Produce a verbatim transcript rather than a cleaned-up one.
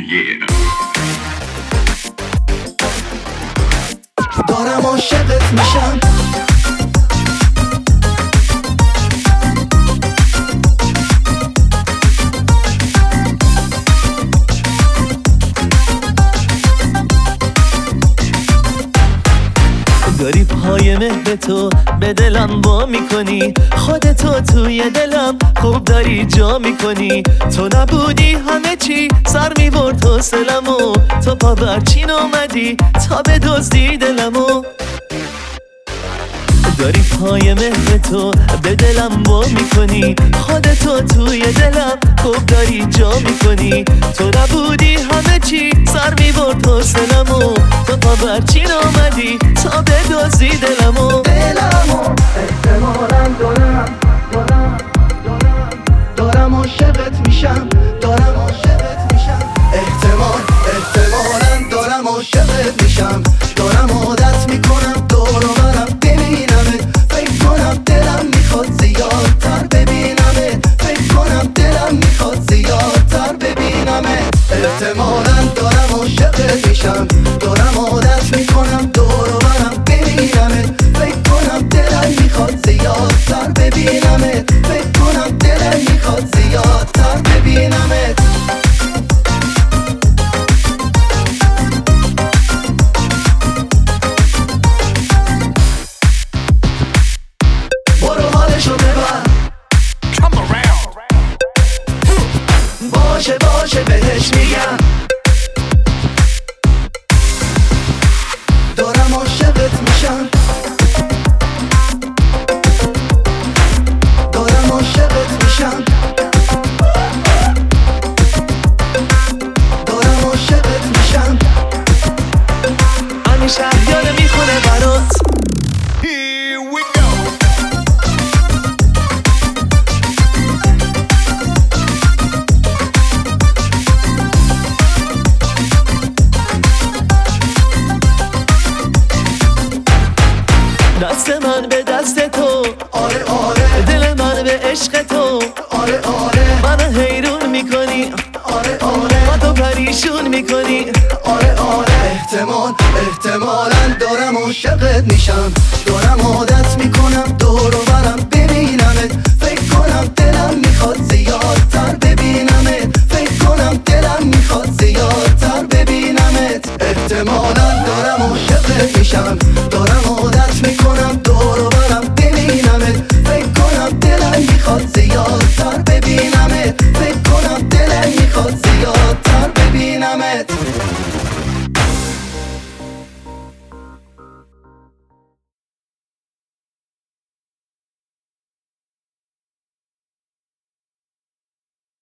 yeah. دارم عاشقت میشم. داری پای مهر تو به دلم وا میکنی، خودتو توی دلم خوب داری جا میکنی. تو نبودی همه چی سر میبرد حوصلمو، تو پا برچین اومدی تا بدزدی دلمو. داری پای مهر تو به دلم وا میکنی، خودتو توی دلم خوب داری جا میکنی. تو نبودی همه چی سر میبرد حوصلمو، تو پا برچین اومدی تا بدزدی دلمو. دلمو احتمالاً دارم دارم دارم دارم عاشقت میشم. دارم عاشقت میشم. احتمال احتمالاً دارم عاشقت میشم. دارم عادت میکنم دور و برم ببینمت. فکر کنم دلم میخواد زیادتر ببینمت. فکر کنم دلم میخواد زیادتر ببینمت. احتمالاً دارم عاشقت میشم. دارم عادت میکنم دور و برم ببینمت. فکر کنم دلم میخواد زیادتر ببینمت. فکر کنم دلم میخواد زیادتر ببینمت. برو حالشو ببر. باشه باشه بهش میگم. دارم عاشقت میشم. دارم عاشقت میشم. دارم عاشقت میشم. همین شهریار میخونه برات. Here we go. دست من به دست تو، آره آره دل من به عشق تو. آره آره منو حیرون میکنی، آره آره با تو پریشون میکنی. آره آره احتمال احتمالاً دارم عاشقت میشم. دارم عادت میکنم دور و